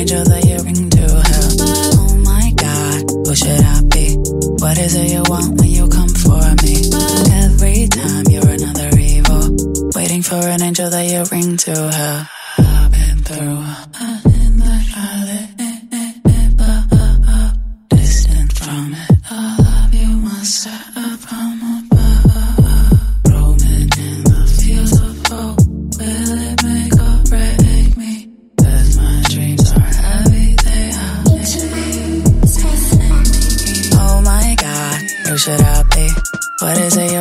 angel that you bring to hell. Oh my God, who should I be? What is it you want when you come for me? Every time you're another evil, waiting for an angel that you bring to hell. I've been through in the valley, distant from it. All of you must set from above. Roaming in the fields of hope, will it make or break me? 'Cause my dreams are heavy, they are heavy. Oh my God, who should I be? What is it